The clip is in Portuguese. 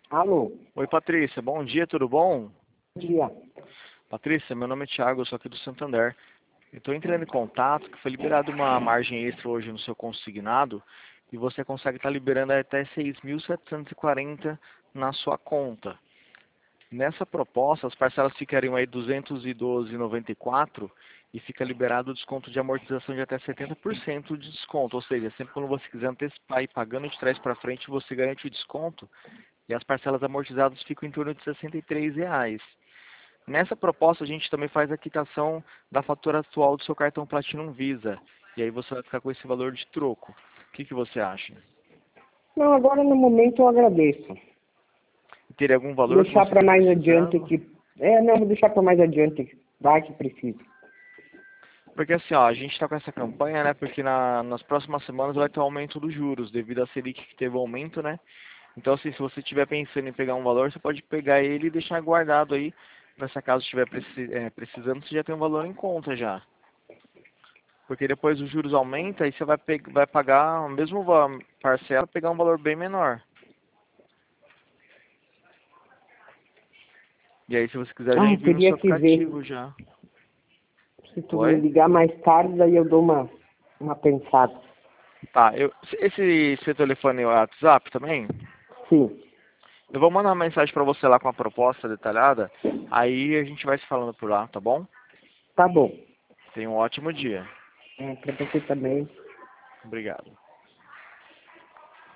Alô, Oi, Patrícia. Bom dia, tudo bom? bom dia. Patrícia, meu nome é Thiago, eu sou aqui do Santander. Eu estou entrando em contato que foi liberado uma margem extra hoje no seu consignado e você consegue estar liberando até 6.740 na sua conta. Nessa proposta, as parcelas ficariam aí 212,94 e fica liberado o desconto de amortização de até 70% de desconto. Ou seja, sempre quando você quiser antecipar e pagando de trás para frente, você garante o desconto e as parcelas amortizadas ficam em torno de R$ 63. Nessa proposta, a gente também faz a quitação da fatura atual do seu cartão Platinum Visa. E aí você vai ficar com esse valor de troco. O que você acha? Não, agora no momento eu agradeço. Teria algum Vou valor que deixar você para está mais adiante precisando? que... não, vou deixar para mais adiante, vai que precisa. Porque assim, ó, a gente está com essa campanha, né? Porque nas próximas semanas vai ter um aumento dos juros, devido à Selic que teve um aumento, né? Então, assim, se você estiver pensando em pegar um valor, você pode pegar ele e deixar guardado aí, para se acaso estiver precisando, você já tem um valor em conta já. Porque depois os juros aumentam e você vai pagar a mesma parcela, pegar um valor bem menor. E aí, se você quiser, já Ah, envia no teria seu que ver. aplicativo já. Se tu me Oi? ligar mais tarde, daí eu dou uma pensada. Tá, esse seu telefone é o WhatsApp também? Sim, Eu vou mandar uma mensagem para você lá com a proposta detalhada. Aí a gente vai se falando por lá, tá bom? tá bom. Tenha um ótimo dia. Para você também. Obrigado.